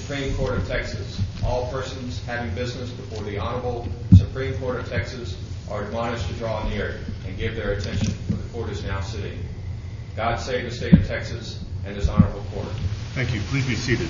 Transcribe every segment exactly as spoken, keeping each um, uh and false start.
Supreme Court of Texas. All persons having business before the Honorable Supreme Court of Texas are admonished to draw near and give their attention, for the court is now sitting. God save the state of Texas and this honorable court. Thank you. Please be seated.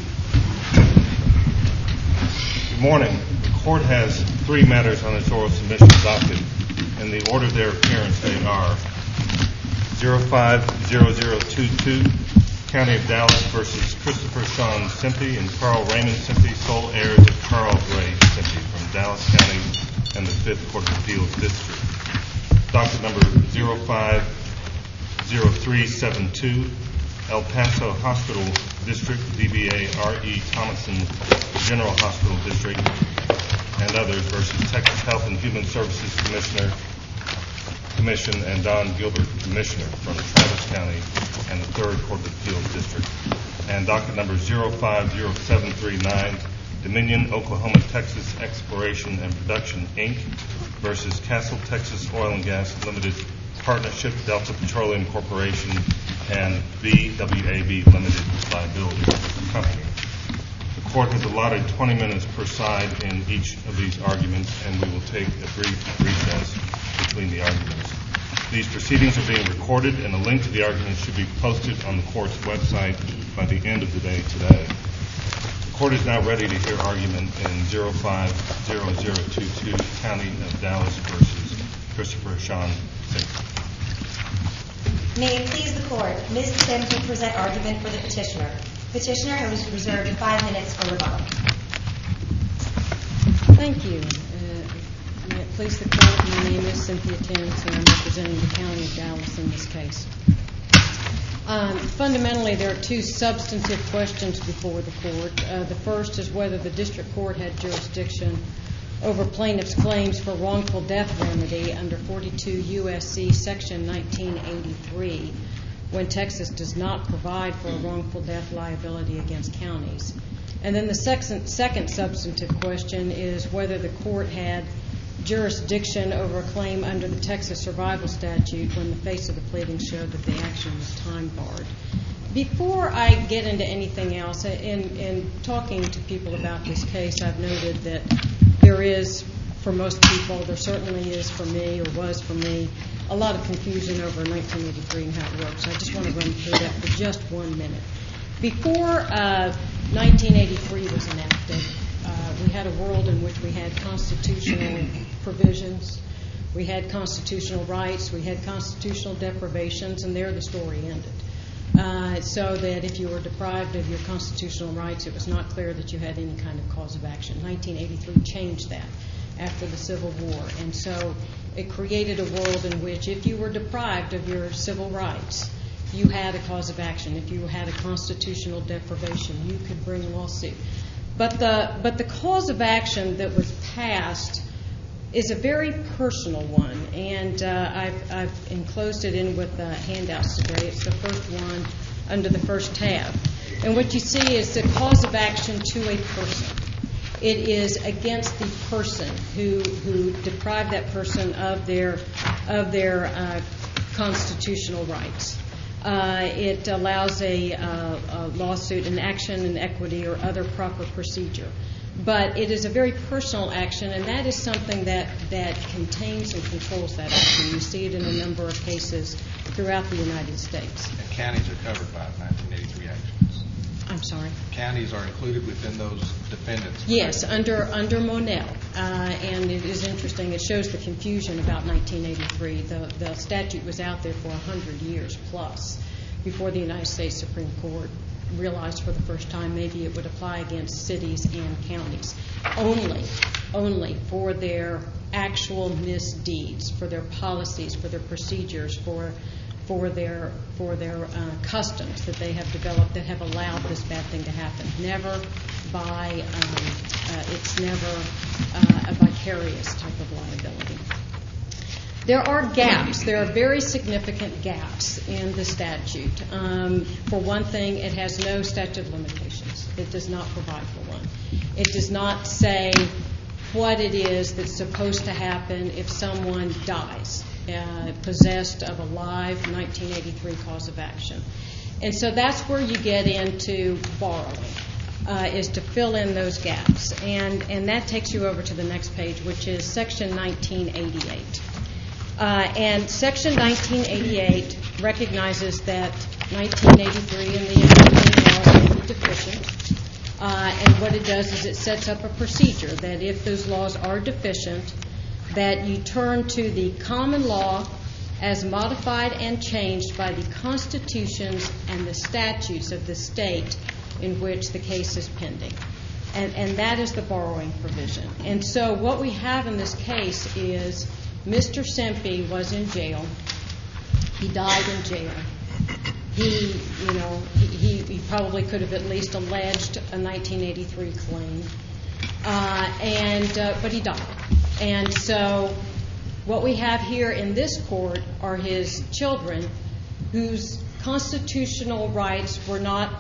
Good morning. The court has three matters on its oral submission docket. In the order of their appearance, they are zero five zero zero two two, County of Dallas versus Christopher Sean Simpey and Carl Raymond Simpey, sole heirs of Charles Ray Simpey from Dallas County and the Fifth Court of Appeals District. Docket number zero five zero three seven two, El Paso Hospital District, D B A R E Thomason General Hospital District, and others versus Texas Health and Human Services Commissioner Commission and Don Gilbert, Commissioner from Travis County and the Third Court of Appeals District. And docket number zero five zero seven three nine, Dominion Oklahoma Texas Exploration and Production, Incorporated versus Castle Texas Oil and Gas Limited Partnership, Delta Petroleum Corporation, and B W A B Limited Liability Company. The court has allotted twenty minutes per side in each of these arguments, and we will take a brief recess between the arguments. These proceedings are being recorded, and a link to the arguments should be posted on the court's website by the end of the day today. The court is now ready to hear argument in zero five zero zero two two, County of Dallas versus Christopher Sean Simpey. May it please the court, Miz Sims will present argument for the petitioner. Petitioner has reserved five minutes for rebuttal. Thank you. Uh, may it please the court, my name is Cynthia Terrence, and I'm representing the County of Dallas in this case. Um, fundamentally, there are two substantive questions before the court. Uh, the first is whether the district court had jurisdiction over plaintiff's claims for wrongful death remedy under forty-two U S C section nineteen eighty-three, when Texas does not provide for a wrongful death liability against counties. And then the second, second substantive question is whether the court had jurisdiction over a claim under the Texas survival statute when the face of the pleading showed that the action was time barred. Before I get into anything else, in, in talking to people about this case, I've noted that there is, for most people, there certainly is for me, or was for me, a lot of confusion over nineteen eighty-three and how it works. I just want to run through that for just one minute. Before uh, nineteen eighty-three was enacted, uh, we had a world in which we had constitutional provisions, we had constitutional rights, we had constitutional deprivations, and there the story ended. Uh, so that if you were deprived of your constitutional rights, it was not clear that you had any kind of cause of action. nineteen eighty-three changed that after the Civil War, and so it created a world in which if you were deprived of your civil rights, you had a cause of action. If you had a constitutional deprivation, you could bring a lawsuit. But the but the cause of action that was passed is a very personal one, and uh, I've, I've enclosed it in with the handouts today. It's the first one under the first tab. And what you see is the cause of action to a person. It is against the person who who deprived that person of their of their uh, constitutional rights. Uh, it allows a, uh, a lawsuit, an action in equity, or other proper procedure. But it is a very personal action, and that is something that, that contains and controls that action. You see it in a number of cases throughout the United States. And counties are covered by nineteen eighty-three actions. I'm sorry? Counties are included within those defendants. Yes, under under Monell. Uh, and it is interesting. It shows the confusion about nineteen eighty-three. The, the statute was out there for one hundred years plus before the United States Supreme Court realized for the first time maybe it would apply against cities and counties only, only for their actual misdeeds, for their policies, for their procedures, for for their for their uh, customs that they have developed that have allowed this bad thing to happen. Never by um, uh, it's never uh, a vicarious type of liability. There are gaps. There are very significant gaps in the statute. Um, for one thing, it has no statute of limitations. It does not provide for one. It does not say what it is that's supposed to happen if someone dies, uh, possessed of a live nineteen eighty-three cause of action. And so that's where you get into borrowing. uh, is to fill in those gaps. And, and that takes you over to the next page, which is Section nineteen eighty-eight. Uh, and Section nineteen eighty-eight recognizes that nineteen eighty-three and the enabling laws may be deficient. Uh, and what it does is it sets up a procedure that if those laws are deficient, that you turn to the common law as modified and changed by the constitutions and the statutes of the state in which the case is pending. And, and that is the borrowing provision. And so what we have in this case is Mister Sempe was in jail. He died in jail. He, you know, he, he probably could have at least alleged a nineteen eighty-three claim. Uh, and uh, but he died. And so what we have here in this court are his children whose constitutional rights were not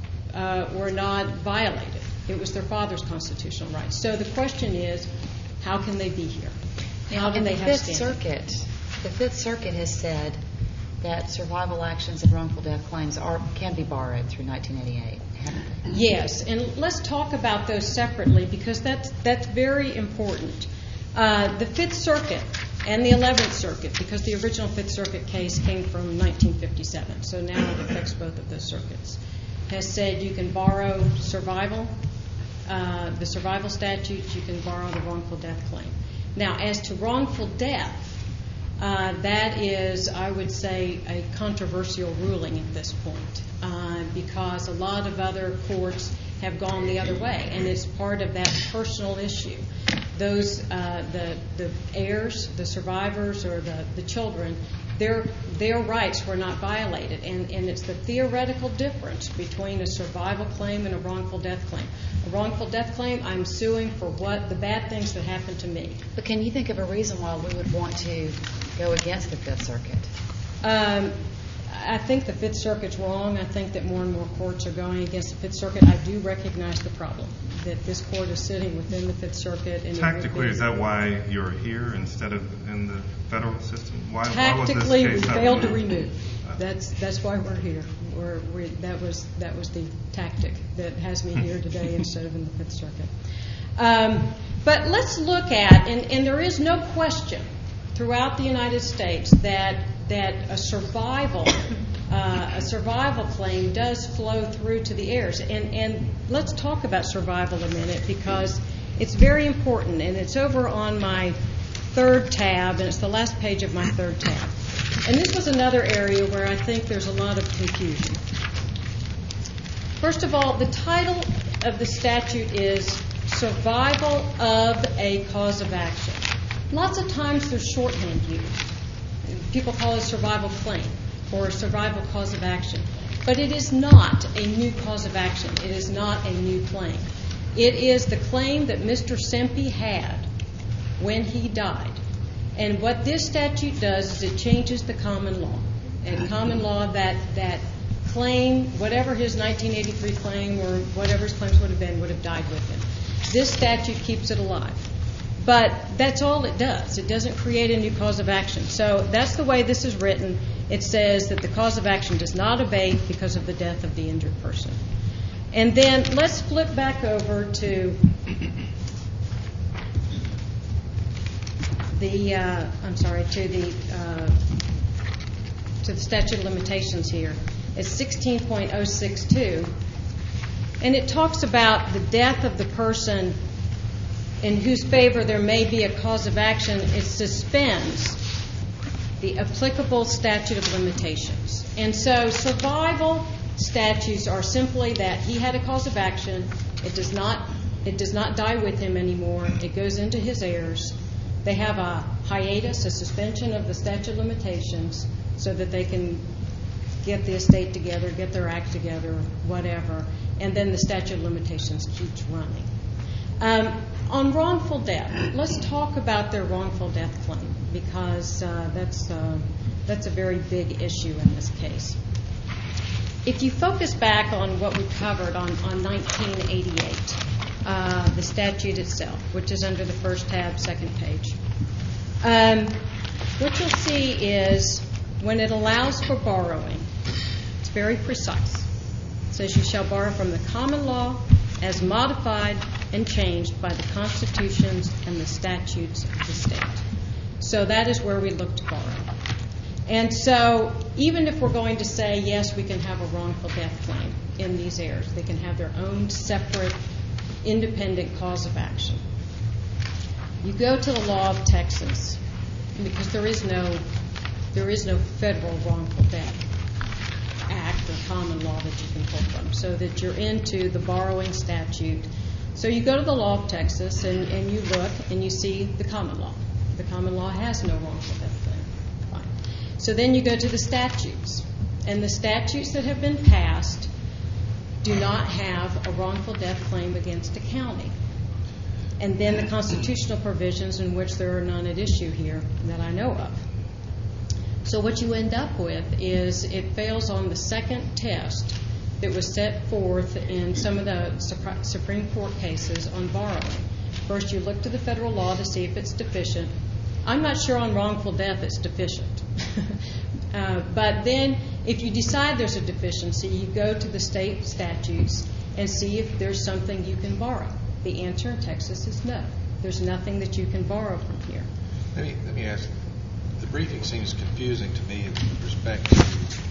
uh, were not violated. It was their father's constitutional rights. So the question is, how can they be here? How can they have Fifth standing? Circuit, the Fifth Circuit has said that survival actions and wrongful death claims are can be borrowed through nineteen eighty-eight. Yes, and let's talk about those separately because that's that's very important. Uh, the Fifth Circuit and the Eleventh Circuit, because the original Fifth Circuit case came from nineteen fifty-seven, so now it affects both of those circuits, has said you can borrow survival, uh, the survival statutes, you can borrow the wrongful death claim. Now, as to wrongful death, uh, that is, I would say, a controversial ruling at this point uh, because a lot of other courts have gone the other way, and it's part of that personal issue. Those, uh, the the heirs, the survivors, or the, the children, their their rights were not violated, and, and it's the theoretical difference between a survival claim and a wrongful death claim. A wrongful death claim, I'm suing for what the bad things that happened to me. But can you think of a reason why we would want to go against the Fifth Circuit? Um, I think the Fifth Circuit's wrong. I think that more and more courts are going against the Fifth Circuit. I do recognize the problem that this court is sitting within the Fifth Circuit. And Tactically, is that why you're here instead of in the federal system? Why, Tactically, why was we this case failed to removed? remove. That's that's why we're here. We're, we that was that was the tactic that has me here today instead of in the Fifth Circuit. Um, but let's look at, and, and there is no question throughout the United States that that a survival uh, a survival claim does flow through to the heirs. And and let's talk about survival a minute because it's very important, and it's over on my third tab, and it's the last page of my third tab. And this was another area where I think there's a lot of confusion. First of all, the title of the statute is Survival of a Cause of Action. Lots of times there's shorthand used. People call it survival claim or survival cause of action. But it is not a new cause of action. It is not a new claim. It is the claim that Mister Sempe had when he died. And what this statute does is it changes the common law. And common law, that that claim, whatever his nineteen eighty-three claim or whatever his claims would have been, would have died with him. This statute keeps it alive. But that's all it does. It doesn't create a new cause of action. So that's the way this is written. It says that the cause of action does not abate because of the death of the injured person. And then let's flip back over to the, uh, I'm sorry, to the uh, to the statute of limitations here. It's sixteen point oh six two, and it talks about the death of the person in whose favor there may be a cause of action. It suspends the applicable statute of limitations. And so survival statutes are simply that he had a cause of action. It does not it does not die with him anymore. It goes into his heirs. They have a hiatus, a suspension of the statute of limitations so that they can get the estate together, get their act together, whatever, and then the statute of limitations keeps running. Um, on wrongful death, let's talk about their wrongful death claim because uh, that's uh, that's a very big issue in this case. If you focus back on what we covered on, on nineteen eighty-eight, uh, the statute itself, which is under the first tab, second page, um, what you'll see is when it allows for borrowing, it's very precise. It says you shall borrow from the common law as modified and changed by the constitutions and the statutes of the state. So that is where we look to borrow. And so even if we're going to say, yes, we can have a wrongful death claim in these heirs, they can have their own separate, independent cause of action. You go to the law of Texas, because there is no there is no federal wrongful death act or common law that you can pull from, so that you're into the borrowing statute. So you go to the law of Texas and, and you look and you see the common law. The common law has no wrongful death claim. Fine. So then you go to the statutes, and the statutes that have been passed do not have a wrongful death claim against a county. And then the constitutional provisions in which there are none at issue here that I know of. So what you end up with is it fails on the second test that was set forth in some of the Supreme Court cases on borrowing. First, you look to the federal law to see if it's deficient. I'm not sure on wrongful death it's deficient. uh, but then if you decide there's a deficiency, you go to the state statutes and see if there's something you can borrow. The answer in Texas is no. There's nothing that you can borrow from here. Let me, let me ask, the briefing seems confusing to me with respect to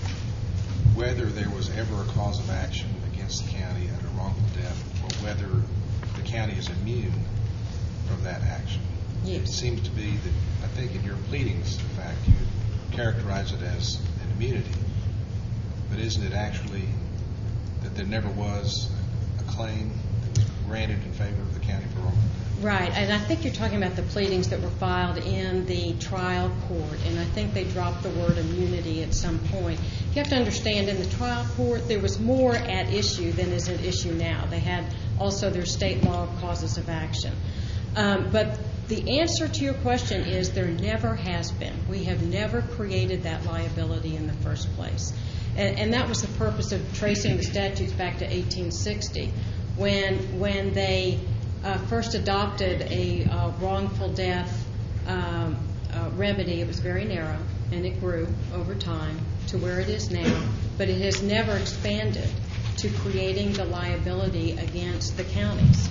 whether there was ever a cause of action against the county under wrongful death, or whether the county is immune from that action. Yes. It seems to be that, I think in your pleadings, in fact, you characterize it as an immunity. But isn't it actually that there never was a claim that was granted in favor of the county for wrongful death? Right, and I think you're talking about the pleadings that were filed in the trial court, and I think they dropped the word immunity at some point. You have to understand, in the trial court, there was more at issue than is at issue now. They had also their state law causes of action. Um, but the answer to your question is there never has been. We have never created that liability in the first place. And, and that was the purpose of tracing the statutes back to eighteen sixty, when when they uh, first adopted a uh, wrongful death um, uh, remedy. It was very narrow, and it grew over time to where it is now, but it has never expanded to creating the liability against the counties.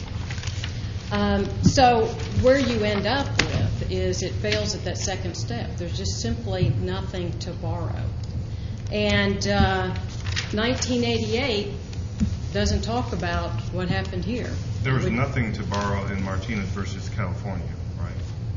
Um, so where you end up with is it fails at that second step. There's just simply nothing to borrow. And uh, nineteen eighty-eight doesn't talk about what happened here. There was nothing to borrow in Martinez versus California, right?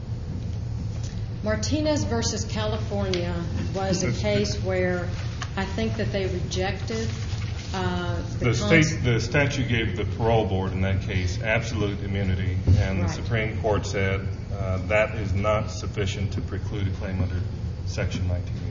Martinez versus California was a case where I think that they rejected uh, the, the state. cons- The statute gave the parole board in that case absolute immunity, and Right. the Supreme Court said uh, that is not sufficient to preclude a claim under Section nineteen eighty-three.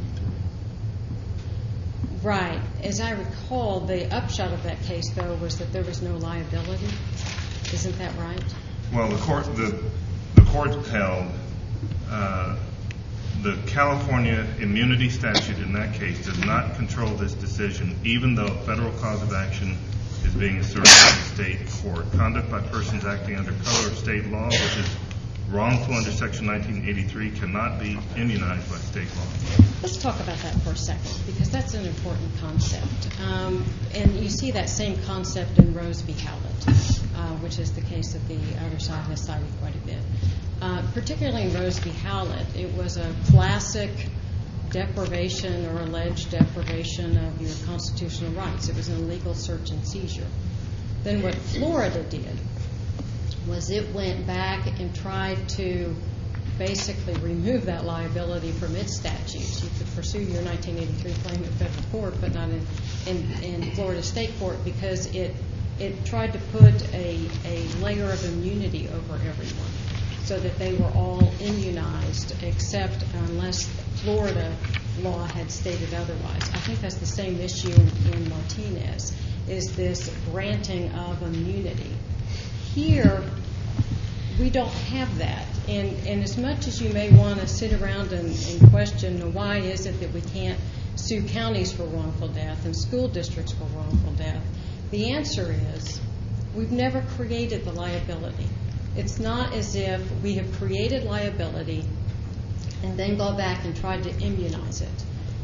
Right. As I recall, the upshot of that case, though, was that there was no liability. Isn't that right? Well, the court the the court held uh, the California immunity statute in that case does not control this decision, even though a federal cause of action is being asserted in the state court. Conduct by persons acting under color of state law, which is wrongful under Section nineteen eighty-three, cannot be immunized by state law. Let's talk about that for a second, because that's an important concept. Um, and you see that same concept in Rose v. Howlett, uh, which is the case that the other side has cited quite a bit. Uh, particularly in Rose v. Howlett, it was a classic deprivation or alleged deprivation of your constitutional rights. It was an illegal search and seizure. Then what Florida did was it went back and tried to basically remove that liability from its statutes. You could pursue your nineteen eighty-three claim in federal court, but not in, in, in Florida state court, because it it tried to put a, a layer of immunity over everyone so that they were all immunized, except unless Florida law had stated otherwise. I think that's the same issue in, in Martinez, is this granting of immunity. Here, we don't have that. And, and as much as you may want to sit around and, and question why is it that we can't sue counties for wrongful death and school districts for wrongful death, the answer is we've never created the liability. It's not as if we have created liability and then go back and tried to immunize it.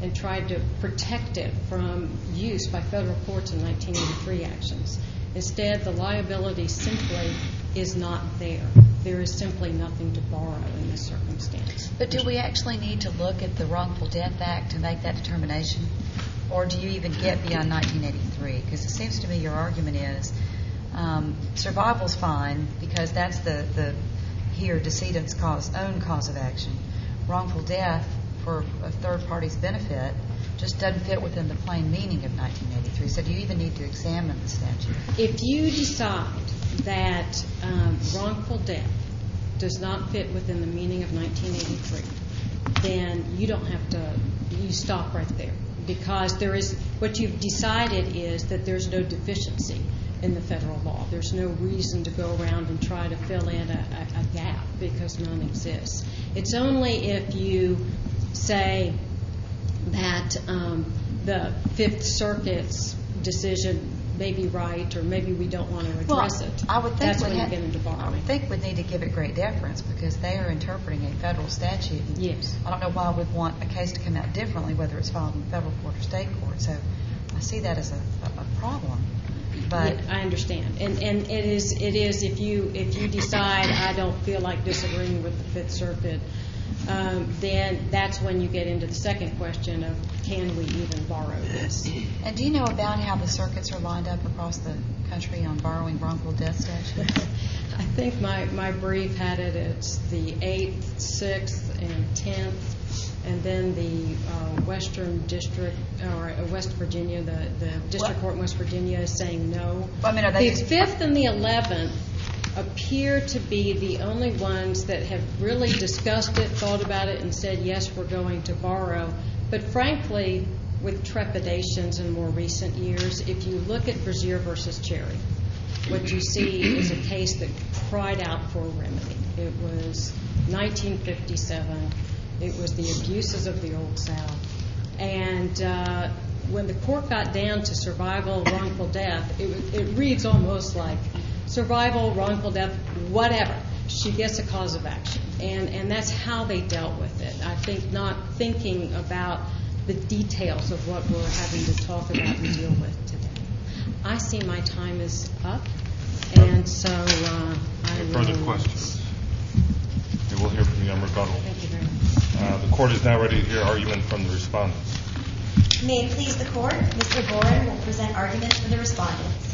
and tried to protect it from use by federal courts in nineteen eighty-three actions. Instead, the liability simply is not there. There is simply nothing to borrow in this circumstance. But do we actually need to look at the Wrongful Death Act to make that determination? Or do you even get beyond nineteen eighty-three? Because it seems to me your argument is um, survival's fine because that's the, the here decedent's cause, own cause of action. Wrongful death for a third party's benefit just doesn't fit within the plain meaning of nineteen eighty-three. So do you even need to examine the statute? If you decide that um, wrongful death does not fit within the meaning of nineteen eighty-three, then you don't have to, you stop right there. Because there is, what you've decided is that there's no deficiency in the federal law. There's no reason to go around and try to fill in a, a, a gap because none exists. It's only if you say that um, the Fifth Circuit's decision may be right, or maybe we don't want to address well, it. I would think That's when you ha- get into borrowing. I would think we'd need to give it great deference because they are interpreting a federal statute. Yes. I don't know why we'd want a case to come out differently, whether it's filed in federal court or state court. So I see that as a, a, a problem. But Yeah, I understand, and and it is it is if you if you decide I don't feel like disagreeing with the Fifth Circuit, um, then that's when you get into the second question of can we even borrow this? And do you know about how the circuits are lined up across the country on borrowing wrongful death statutes? I think my, my brief had it, it's the eighth, sixth, and tenth, and then the uh, Western District, or uh, West Virginia, the, the District What? Court in West Virginia is saying no. Well, I mean, are they The just- fifth and the eleventh appear to be the only ones that have really discussed it, thought about it, and said, yes, we're going to borrow. But frankly, with trepidations in more recent years, if you look at Brazier versus Cherry, what you see is a case that cried out for a remedy. It was nineteen fifty-seven. It was the abuses of the Old South. And uh, when the court got down to survival, wrongful death, it, was, it reads almost like survival, wrongful death, whatever. She gets a cause of action. And, and that's how they dealt with it. I think not thinking about the details of what we're having to talk about and deal with today. I see my time is up, and so uh, I Any will... further questions? Okay, we'll hear from you on rebuttal. Thank you very much. Uh, the court is now ready to hear argument from the respondents. May it please the court, Mister Gorin will present arguments for the respondents.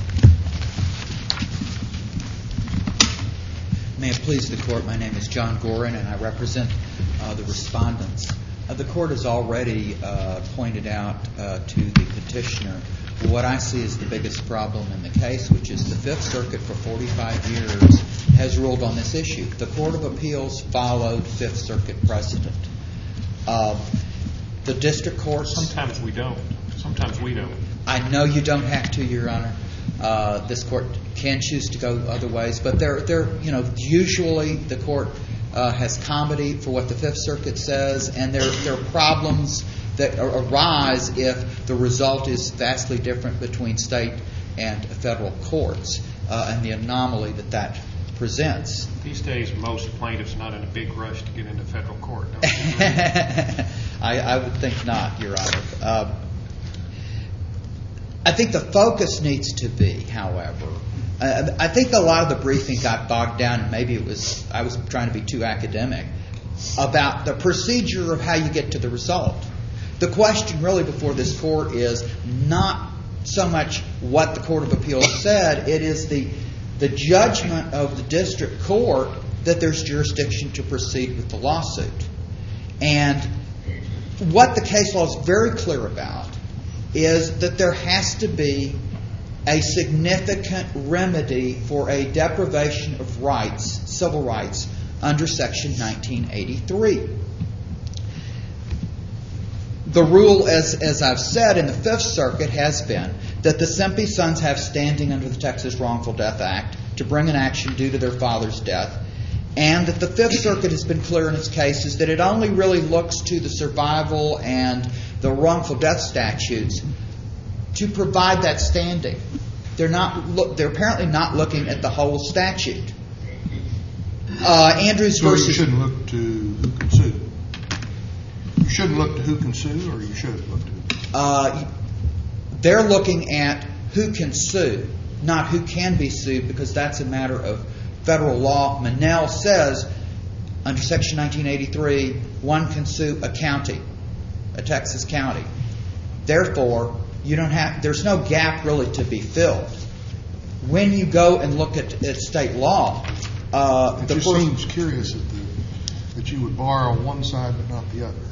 May it please the court, my name is John Gorin and I represent uh, the respondents. Uh, the court has already uh, pointed out uh, to the petitioner what I see as the biggest problem in the case, which is the Fifth Circuit for forty-five years has ruled on this issue. The Court of Appeals followed Fifth Circuit precedent. Uh, the district courts... Sometimes we don't. Sometimes we don't. I know you don't have to, Your Honor. Uh, this court can choose to go other ways, but they're, they're, you know, usually the court uh, has comedy for what the Fifth Circuit says, and there, there are problems that arise if the result is vastly different between state and federal courts, uh, and the anomaly that that presents. These days, most plaintiffs are not in a big rush to get into federal court. Don't you agree? I, I would think not, Your Honor. Uh, I think the focus needs to be, however, uh, I think a lot of the briefing got bogged down, and maybe it was I was trying to be too academic, about the procedure of how you get to the result. The question really before this court is not so much what the Court of Appeals said, it is the the judgment of the district court that there's jurisdiction to proceed with the lawsuit. And what the case law is very clear about is that there has to be a significant remedy for a deprivation of rights, civil rights, under Section nineteen eighty-three. The rule, as, as I've said, in the Fifth Circuit has been that the Sempe sons have standing under the Texas Wrongful Death Act to bring an action due to their father's death, and that the Fifth Circuit has been clear in its cases that it only really looks to the survival and the wrongful death statutes to provide that standing. They're not. Look, they're apparently not looking at the whole statute. Uh, Andrews So versus you shouldn't look to who can sue. You shouldn't look to who can sue, or you should look to? Uh, they're looking at who can sue, not who can be sued, because that's a matter of federal law. Monell says under Section nineteen eighty-three, one can sue a county, a Texas county. Therefore, you don't have. There's no gap really to be filled. When you go and look at, at state law, uh, it the just first, seems curious that, the, that you would borrow one side but not the other.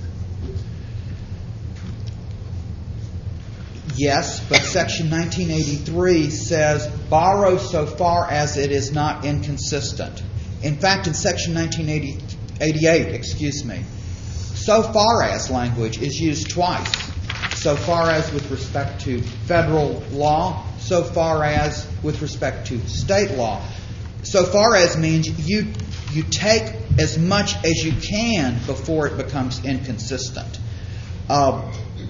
yes, but Section nineteen eighty-three says borrow so far as it is not inconsistent. In fact, in Section nineteen eighty-eight, excuse me, so far as language is used twice. So far as with respect to federal law, so far as with respect to state law. So far as means you you take as much as you can before it becomes inconsistent. Um,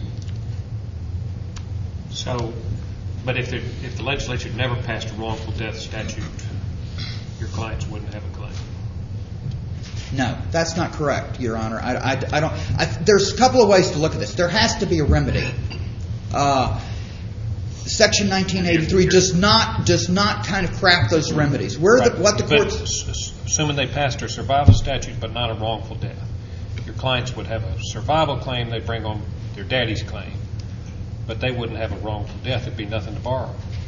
So, but if the, if the legislature never passed a wrongful death statute, your clients wouldn't have a claim. No, that's not correct, Your Honor. I, I, I don't. I, there's a couple of ways to look at this. There has to be a remedy. Uh, Section nineteen eighty-three does not does not kind of craft those remedies. Where Right. the, what the But courts s- assuming they passed a survival statute but not a wrongful death, your clients would have a survival claim. They bring on their daddy's claim, but they wouldn't have a wrongful death. It'd be nothing to borrow.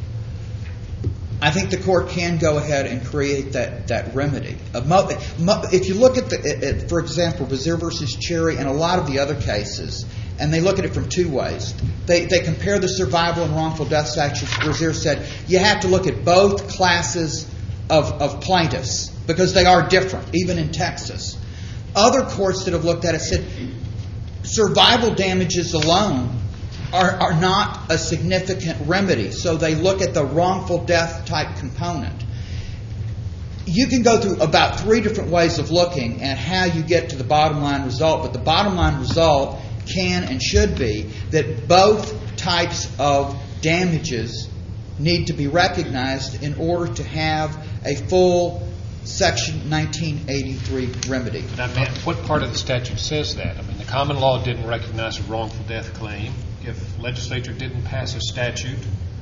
I think the court can go ahead and create that, that remedy. Uh, mo, mo, if you look at, the, at, at, for example, Brazier versus Cherry and a lot of the other cases, and they look at it from two ways. They, they compare the survival and wrongful death statutes. Brazier said you have to look at both classes of, of plaintiffs because they are different, even in Texas. Other courts that have looked at it said survival damages alone Are, are not a significant remedy. So they look at the wrongful death type component. You can go through about three different ways of looking at how you get to the bottom line result, but the bottom line result can and should be that both types of damages need to be recognized in order to have a full Section nineteen eighty-three remedy. Now, man, what part of the statute says that? I mean, the common law didn't recognize a wrongful death claim. If legislature didn't pass a statute,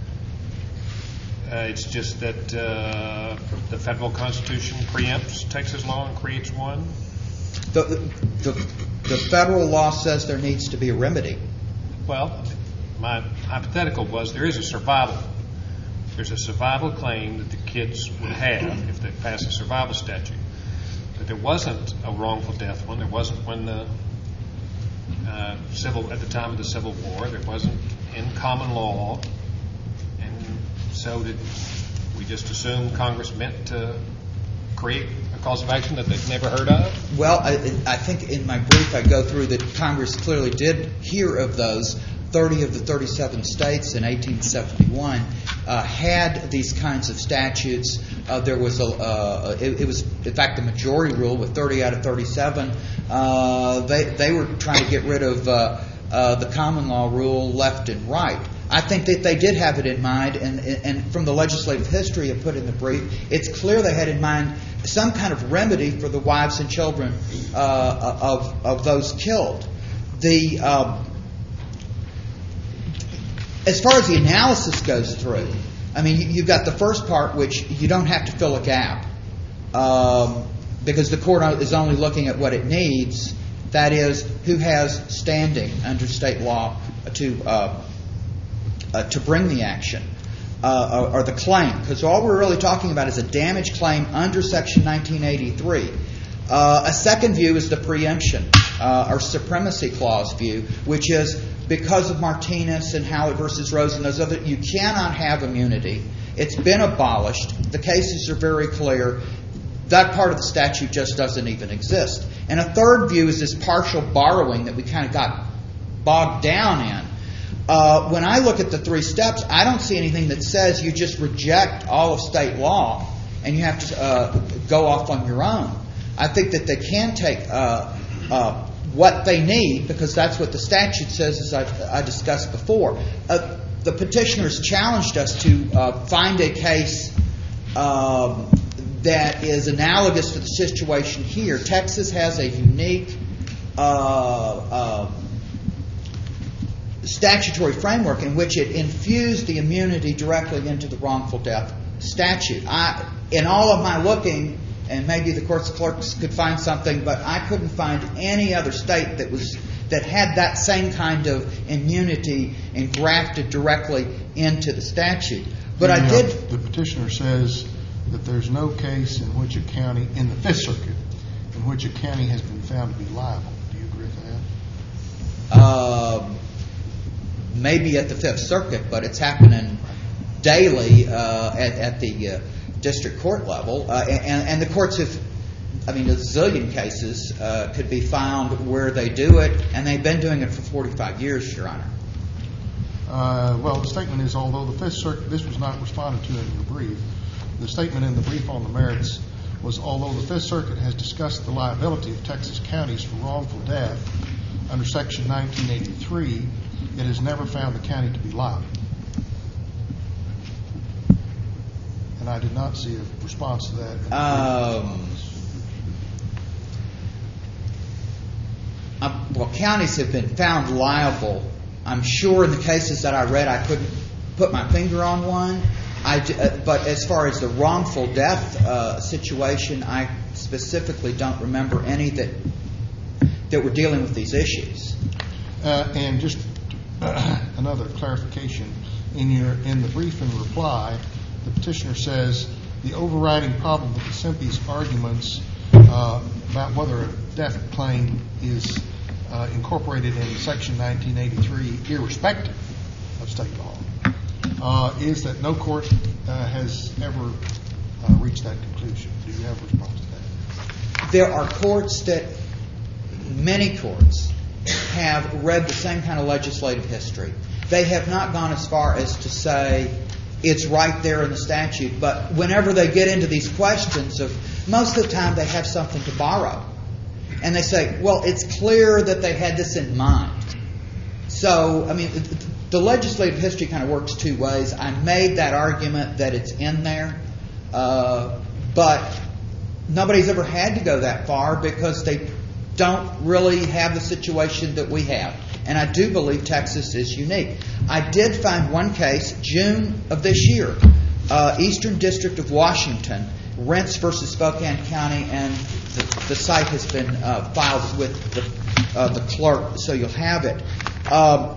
uh, it's just that uh, the federal Constitution preempts Texas law and creates one. The, the, the federal law says there needs to be a remedy. Well, my hypothetical was there is a survival. There's a survival claim that the kids would have if they pass a survival statute. But there wasn't a wrongful death one. There wasn't when the uh, civil at the time of the Civil War. There wasn't in common law, and so did we just assume Congress meant to create a cause of action that they've never heard of? Well, I, I think in my brief I go through that Congress clearly did hear of those. thirty of the thirty-seven states in eighteen seventy-one uh, had these kinds of statutes. Uh, there was a, uh, it, it was in fact the majority rule with thirty out of thirty-seven. Uh, they they were trying to get rid of uh, uh, the common law rule left and right. I think that they did have it in mind, and and from the legislative history I put in the brief, it's clear they had in mind some kind of remedy for the wives and children uh, of of those killed. The uh, As far as the analysis goes through, I mean, you, you've got the first part, which you don't have to fill a gap um, because the court is only looking at what it needs. That is, who has standing under state law to uh, uh, to bring the action uh, or, or the claim. Because all we're really talking about is a damage claim under Section nineteen eighty-three. Uh, a second view is the preemption uh, or supremacy clause view, which is because of Martinez and Howard versus Rose and those other, you cannot have immunity. It's been abolished. The cases are very clear. That part of the statute just doesn't even exist. And a third view is this partial borrowing that we kind of got bogged down in. Uh, when I look at the three steps, I don't see anything that says you just reject all of state law and you have to uh, go off on your own. I think that they can take uh, uh, what they need, because that's what the statute says, as I, I discussed before. Uh, the petitioners challenged us to uh, find a case um, that is analogous to the situation here. Texas has a unique uh, uh, statutory framework in which it infused the immunity directly into the wrongful death statute. I, in all of my looking, and maybe the court's clerks could find something, but I couldn't find any other state that was that had that same kind of immunity engrafted directly into the statute. But the, I did. Uh, the petitioner says that there's no case in which a county, in the Fifth Circuit, in which a county has been found to be liable. Do you agree with that? Uh, maybe at the Fifth Circuit, but it's happening daily uh, at, at the uh, district court level. Uh, and, and the courts have, I mean, a zillion cases uh, could be found where they do it, and they've been doing it for forty-five years, Your Honor. Uh, well, the statement is, although the Fifth Circuit, this was not responded to in the brief, the statement in the brief on the merits was, although the Fifth Circuit has discussed the liability of Texas counties for wrongful death under Section nineteen eighty-three, it has never found the county to be liable. And I did not see a response to that in the Um, uh, well, counties have been found liable. I'm sure in the cases that I read, I couldn't put my finger on one. I, uh, but as far as the wrongful death uh, situation, I specifically don't remember any that that were dealing with these issues. Uh, and just uh, another clarification, in your in the brief and reply, the petitioner says the overriding problem with the Simpy's arguments uh, about whether a death claim is uh, incorporated in Section nineteen eighty-three, irrespective of state law, uh, is that no court uh, has ever uh, reached that conclusion. Do you have a response to that? There are courts that, many courts, have read the same kind of legislative history. They have not gone as far as to say it's right there in the statute, but whenever they get into these questions of, most of the time they have something to borrow. And they say, well, it's clear that they had this in mind. So, I mean, the legislative history kind of works two ways. I made that argument that it's in there, uh, but nobody's ever had to go that far because they don't really have the situation that we have. And I do believe Texas is unique. I did find one case, June of this year, uh, Eastern District of Washington, Rents versus Spokane County, and the, the site has been uh, filed with the, uh, the clerk, so you'll have it. Um,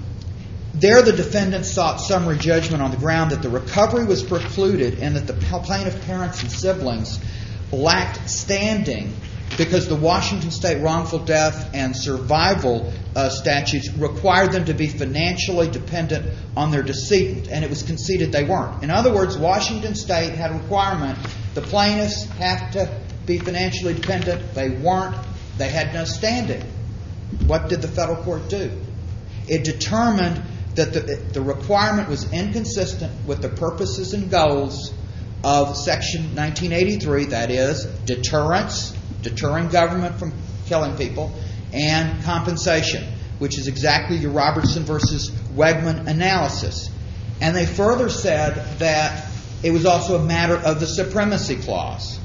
there the defendants sought summary judgment on the ground that the recovery was precluded and that the plaintiff parents and siblings lacked standing because the Washington State wrongful death and survival uh, statutes required them to be financially dependent on their decedent, and it was conceded they weren't. In other words, Washington State had a requirement. The plaintiffs have to be financially dependent. They weren't. They had no standing. What did the federal court do? It determined that the, the requirement was inconsistent with the purposes and goals of Section nineteen eighty-three, that is, deterrence, deterring government from killing people, and compensation, which is exactly your Robertson versus Wegman analysis. And they further said that it was also a matter of the supremacy clause.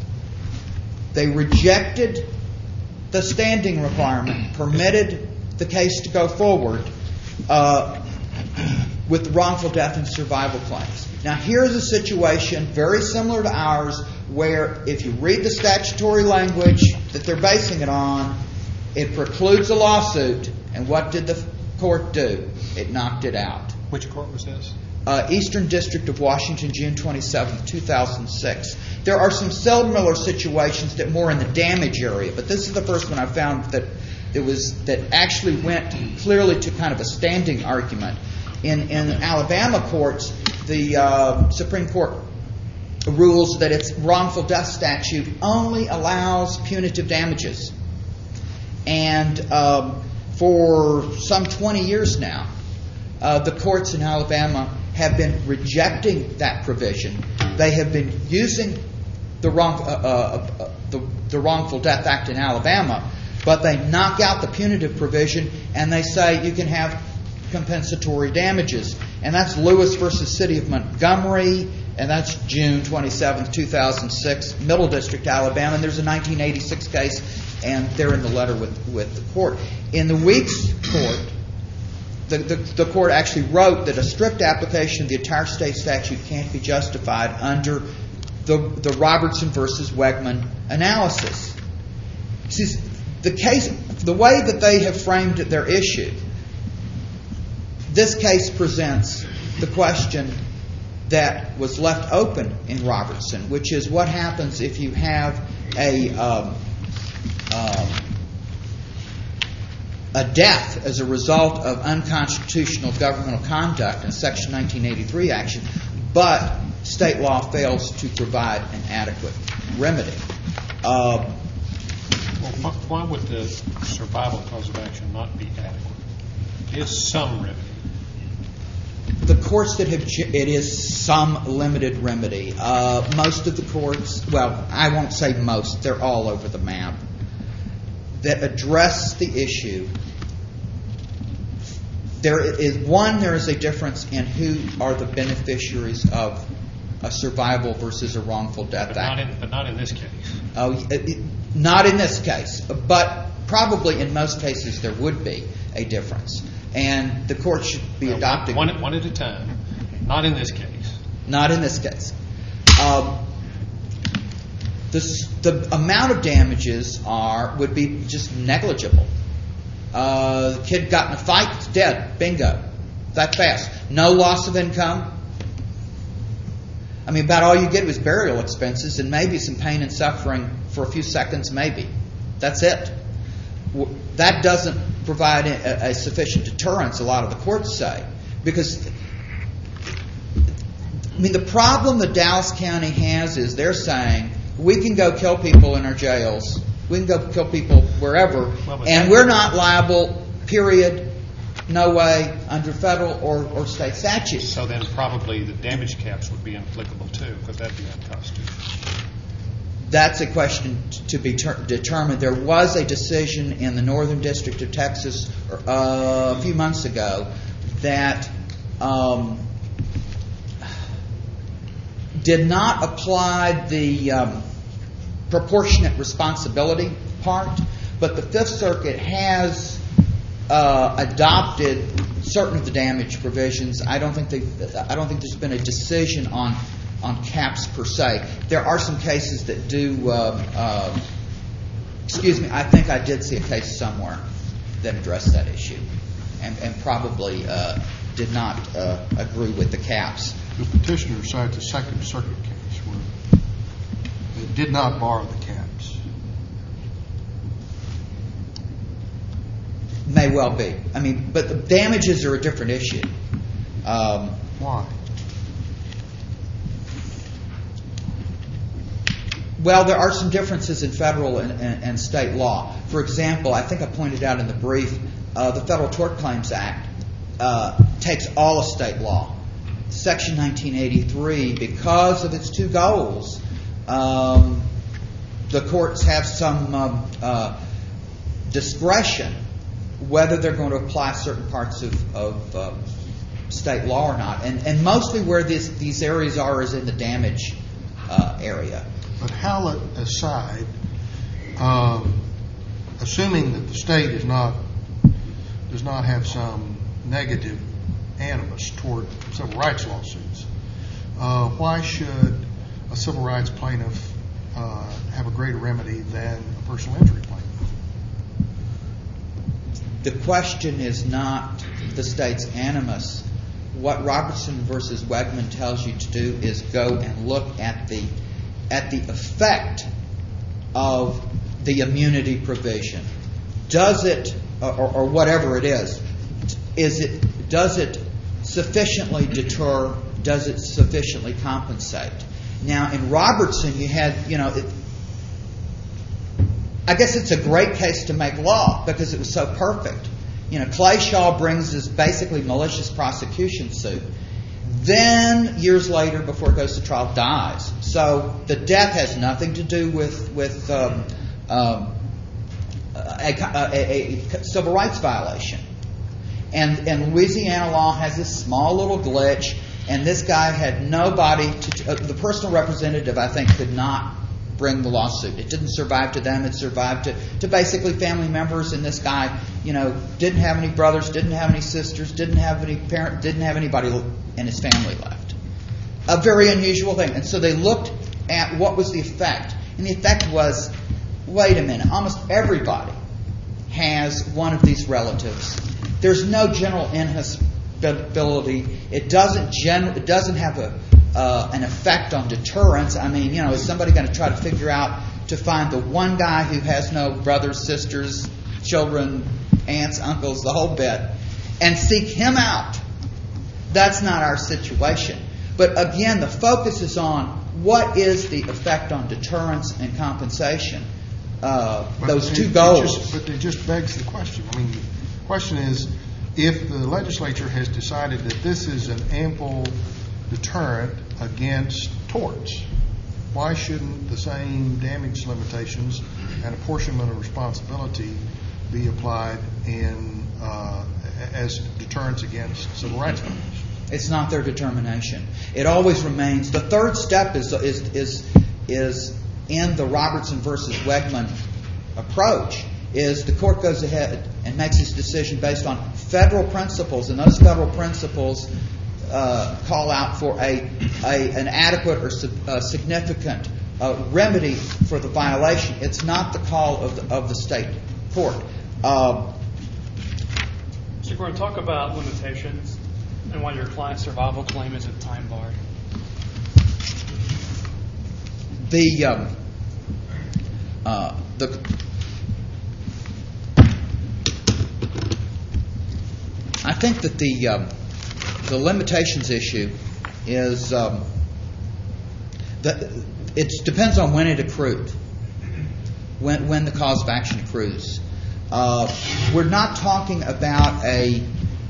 They rejected the standing requirement, permitted the case to go forward uh, with the wrongful death and survival claims. Now, here's a situation very similar to ours where if you read the statutory language that they're basing it on, it precludes a lawsuit. And what did the court do? It knocked it out. Which court was this? Uh, Eastern District of Washington, June twenty-seventh, two thousand six. There are some similar situations that more in the damage area, but this is the first one I found that it was that actually went clearly to kind of a standing argument. In in Alabama courts, the uh, Supreme Court rules that its wrongful death statute only allows punitive damages, and um, for some twenty years now, uh, the courts in Alabama have been rejecting that provision. They have been using the wrong uh, uh, uh, the, the Wrongful Death Act in Alabama, but they knock out the punitive provision and they say you can have compensatory damages. And that's Lewis versus City of Montgomery, and that's June twenty-seventh, two thousand six, Middle District, Alabama. And there's a nineteen eighty-six case and they're in the letter with, with the court. In the Weeks court, the, the, the court actually wrote that a strict application of the entire state statute can't be justified under the, the Robertson versus Wegman analysis. See, the case, the way that they have framed their issue, this case presents the question that was left open in Robertson, which is what happens if you have a um, um, a death as a result of unconstitutional governmental conduct in Section nineteen eighty-three action, but state law fails to provide an adequate remedy. Uh, Well, why would the survival cause of action not be adequate? It is some remedy. The courts that have, it is some limited remedy. Uh, most of the courts, well, I won't say most, they're all over the map, that address the issue. There is, one, there is a difference in who are the beneficiaries of a survival versus a wrongful death But act. not in, but not in this case. Oh, it- it- not in this case, but probably in most cases there would be a difference. And the court should be Well, adopting. One, one at a time. Not in this case. Not in this case. Um, this, the amount of damages are would be just negligible. Uh, the kid got in a fight, it's dead. Bingo. That fast. No loss of income. I mean, about all you get was burial expenses and maybe some pain and suffering for a few seconds, maybe. That's it. W- That doesn't provide a, a sufficient deterrence, a lot of the courts say. Because, I mean, the problem that Dallas County has is they're saying, we can go kill people in our jails, we can go kill people wherever, Well, but and that- we're not liable, period, no way, under federal or, or state statute. So then probably the damage caps would be applicable too, because that'd be unconstitutional. That's a question t- to be ter- determined. There was a decision in the Northern District of Texas uh, a few months ago that um, did not apply the um, proportionate responsibility part, but the Fifth Circuit has uh, adopted certain of the damage provisions. I don't think they. I don't think there's been a decision on on caps per se. There are some cases that do. Uh, uh, excuse me. I think I did see a case somewhere that addressed that issue, and, and probably uh, did not uh, agree with the caps. The petitioner cites a Second Circuit case where they did not borrow the caps. May well be. I mean, but the damages are a different issue. Um, Why? Well, there are some differences in federal and, and, and state law. For example, I think I pointed out in the brief, uh, the Federal Tort Claims Act uh, takes all of state law. Section nineteen eighty-three, because of its two goals, um, the courts have some um, uh, discretion whether they're going to apply certain parts of, of uh, state law or not. And, and mostly where this, these areas are is in the damage uh, area. But Hallett aside, um, assuming that the state is not does not have some negative animus toward civil rights lawsuits, uh, why should a civil rights plaintiff uh, have a greater remedy than a personal injury plaintiff? The question is not the state's animus. What Robertson versus Wegman tells you to do is go and look at the at the effect of the immunity provision. Does it, or, or whatever it is, is it does it sufficiently deter? Does it sufficiently compensate? Now, in Robertson, you had, you know, it, I guess it's a great case to make law because it was so perfect. You know, Clay Shaw brings this basically malicious prosecution suit. Then, years later, before it goes to trial, dies. So the death has nothing to do with with um, um, a, a, a civil rights violation. And and Louisiana law has this small little glitch, and this guy had nobody to. Uh, the personal representative, I think, could not bring the lawsuit. It didn't survive to them. It survived to, to basically family members. And this guy, you know, didn't have any brothers, didn't have any sisters, didn't have any parent, didn't have anybody in his family left. A very unusual thing. And so they looked at what was the effect. And the effect was, wait a minute, almost everybody has one of these relatives. There's no general inhospitability. It doesn't gen- It doesn't have a uh, an effect on deterrence. I mean, you know, is somebody going to try to figure out to find the one guy who has no brothers, sisters, children, aunts, uncles, the whole bit, and seek him out? That's not our situation. But again, the focus is on what is the effect on deterrence and compensation. Uh, those But two it- it goals. just- But it just begs the question. I mean, the question is, if the legislature has decided that this is an ample deterrent against torts, why shouldn't the same damage limitations and apportionment of responsibility be applied in uh, as deterrents against civil rights violations? It's not their determination. It always remains. The third step is is is is in the Robertson versus Wegman approach. Is the court goes ahead and makes its decision based on federal principles, and those federal principles uh, call out for a, a an adequate or uh, significant uh, remedy for the violation. It's not the call of the, of the state court. Uh, So we're going to talk about limitations and why your client's survival claim isn't time barred. The um, uh, the I think that the um, the limitations issue is um, that it depends on when it accrued, when when the cause of action accrues. Uh, we're not talking about a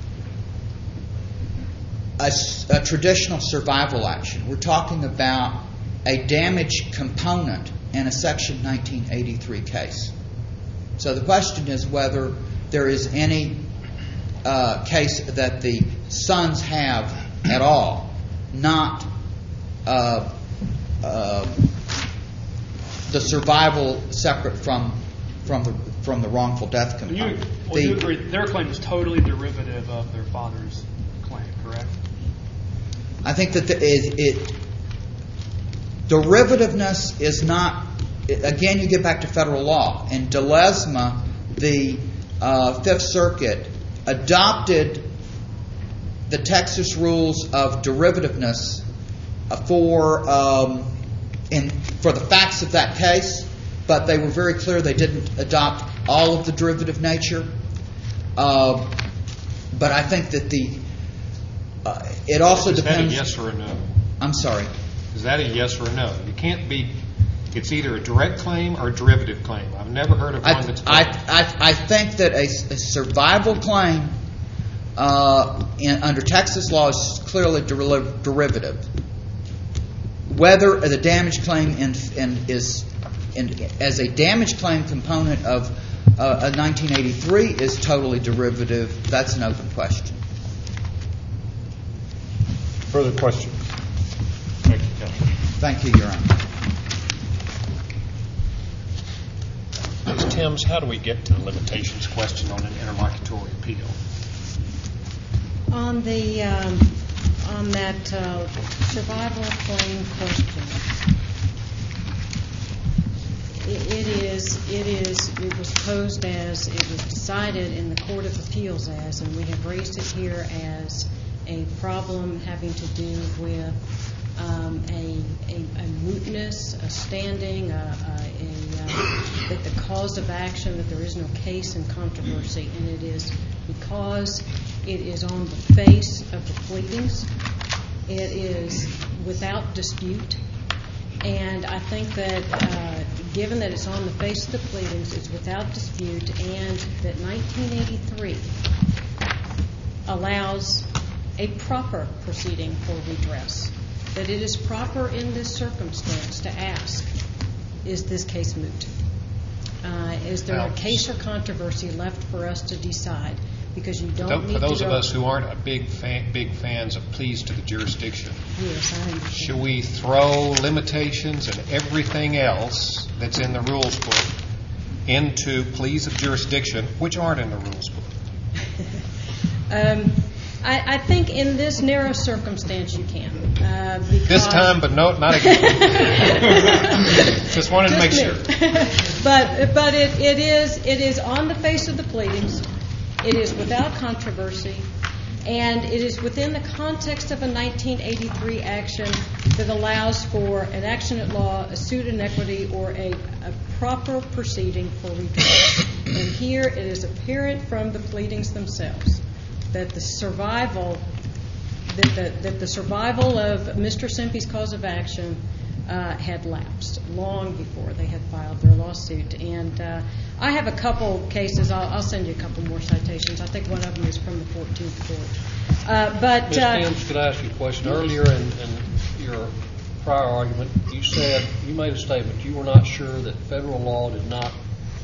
A, a traditional survival action. We're talking about a damage component in a Section nineteen eighty-three case. So the question is whether there is any uh, case that the sons have at all, not uh, uh, the survival separate from from the from the wrongful death You, component. well, The- you agree their claim is totally derivative of their father's claim, correct? I think that the, it, it derivativeness is not. Again, you get back to federal law. In Delesma, the uh, Fifth Circuit adopted the Texas rules of derivativeness for um, in for the facts of that case, but they were very clear they didn't adopt all of the derivative nature. Uh, but I think that the uh, it also Is depends. that a yes or a no? I'm sorry. Is that a yes or a no? You can't be. It's either a direct claim or a derivative claim. I've never heard of one I, that's. I, both. I, I think that a, a survival claim uh, in, under Texas law is clearly deri- derivative. Whether the damage claim in, in, is in, as a damage claim component of uh, a nineteen eighty-three is totally derivative, that's an open question. Further questions? Thank you, Counsel. Thank you, Your Honor. Miz Timms, how do we get to the limitations question on an interlocutory appeal? On the um, on that uh, survival claim question, it, it is it is it was posed as it was decided in the Court of Appeals as, and we have raised it here as a problem having to do with um, a, a, a mootness, a standing, a, a, a, uh, that the cause of action, that there is no case in controversy, and it is because it is on the face of the pleadings. It is without dispute, and I think that uh, given that it's on the face of the pleadings, it's without dispute, and that nineteen eighty-three allows a proper proceeding for redress, that it is proper in this circumstance to ask, is this case moot? Uh, is there a case or controversy left for us to decide? because you don't Tho- need For to those of go- us who aren't a big fan, big fans of pleas to the jurisdiction, Yes, I understand. should we throw limitations and everything else that's in the rules book into pleas of jurisdiction, which aren't in the rules book? Um, I, I think in this narrow circumstance you can. Uh, because This time, but no, not again. Just wanted to make sure. But but it, it is it is on the face of the pleadings. It is without controversy, and it is within the context of a nineteen eighty-three action that allows for an action at law, a suit in equity, or a, a proper proceeding for redress. And here it is apparent from the pleadings themselves that the survival that the, that the survival of Mister Simpe's cause of action uh, had lapsed long before they had filed their lawsuit. And uh, I have a couple cases. I'll, I'll send you a couple more citations. I think one of them is from the fourteenth Court. Uh, but Miz uh, Timms, could I ask you a question? Earlier in, in your prior argument, you said, you made a statement, you were not sure that federal law did not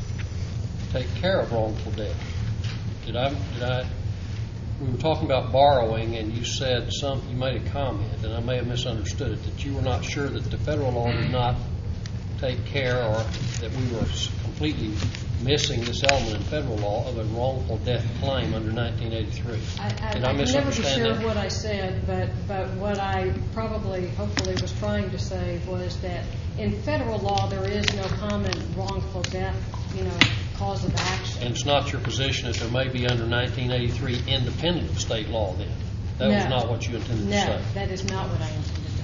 take care of wrongful death. Did I, did I, we were talking about borrowing, and you said some, you made a comment, and I may have misunderstood it, that you were not sure that the federal law did not take care, or that we were completely missing this element in federal law of a wrongful death claim under nineteen eighty-three. I, I, Did I I can never be misunderstand sure that? of what I said, but, but what I probably, hopefully, was trying to say was that in federal law there is no common wrongful death, you know, cause of action. And it's not your position that there may be under nineteen eighty-three independent of state law then? That was No. not what you intended to No, say? that is not what I intended to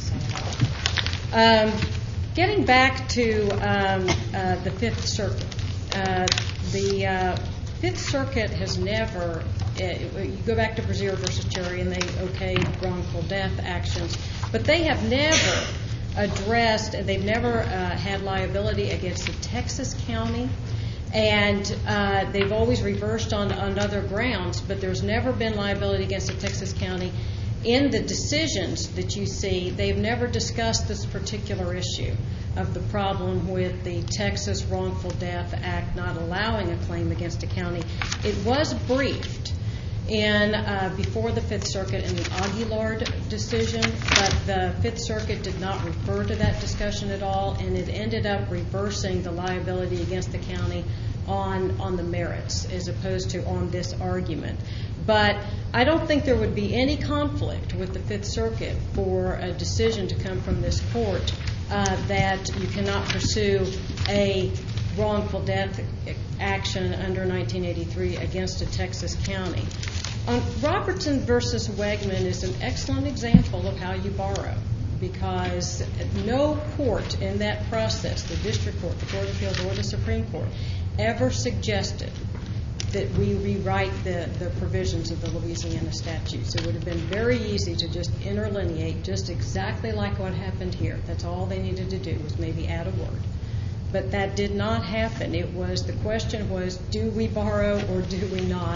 say at all. Um, getting back to um, uh, the Fifth Circuit, uh, the uh, Fifth Circuit has never, uh, you go back to Brazier versus Cherry and they okayed wrongful death actions, but they have never addressed, they've never uh, had liability against a Texas county. And uh, they've always reversed on, on other grounds, but there's never been liability against a Texas county. In the decisions that you see, they've never discussed this particular issue of the problem with the Texas Wrongful Death Act not allowing a claim against a county. It was briefed in uh, before the Fifth Circuit in the Aguilard decision, but the Fifth Circuit did not refer to that discussion at all, and it ended up reversing the liability against the county on on the merits as opposed to on this argument. But I don't think there would be any conflict with the Fifth Circuit for a decision to come from this court uh, that you cannot pursue a wrongful death action under nineteen eighty-three against a Texas county. Um, Robertson versus Wegman is an excellent example of how you borrow, because no court in that process, the district court, the Court of Appeals, or the Supreme Court, ever suggested that we rewrite the, the provisions of the Louisiana statutes. It would have been very easy to just interlineate just exactly like what happened here. That's all they needed to do was maybe add a word. But that did not happen. It was, the question was, do we borrow or do we not?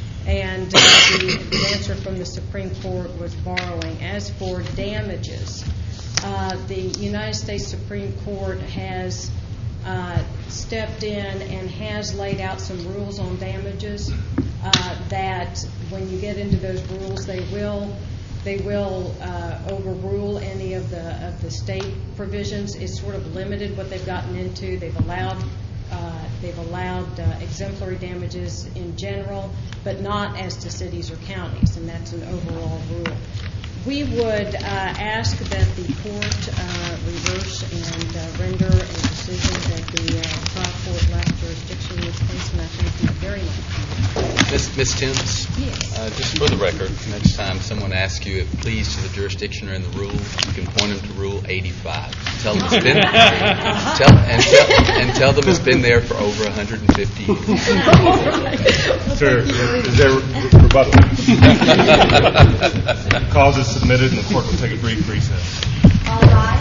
And uh, the, the answer from the Supreme Court was borrowing. As for damages, uh, the United States Supreme Court has uh, stepped in and has laid out some rules on damages uh, that when you get into those rules, they will they will uh, overrule any of the of the state provisions. It's sort of limited what they've gotten into. They've allowed uh, they've allowed uh, exemplary damages in general, but not as to cities or counties, and that's an overall rule. We would uh, ask that the court uh, reverse and uh, render a decision that the uh, trial court lacked jurisdiction in this case, and I thank you very much. Miz Miz Timms? Yes. Uh, just for the record, next time someone asks you if pleas to the jurisdiction are in the rule, you can point them to Rule eighty-five. Tell them it's been tell, and, tell, and tell them it's been there for over one hundred fifty years. Sir, is there re- rebuttal? Cause is submitted and the court will take a brief recess. All rise.